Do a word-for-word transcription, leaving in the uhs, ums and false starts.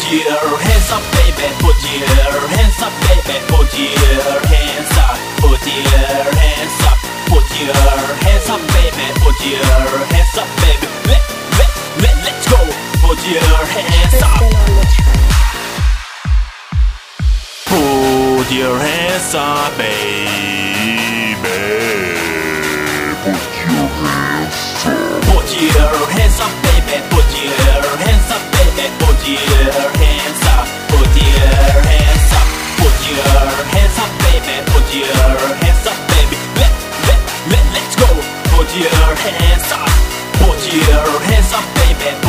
your hands up, baby. Put your hands up, baby. Put your hands up. Put your hands up. Put your hands up, baby. Put your hands up, baby. Let, let, let, let's go. Put your hands up. Put your hands up, baby. Put your hands up. Put your hands up, baby. Put your hands up, baby. Put your hands up. Put your hands up. Put your hands up, baby. Put your hands up, baby. Let, let, let, let's go. Put your hands up. Put your hands up, baby.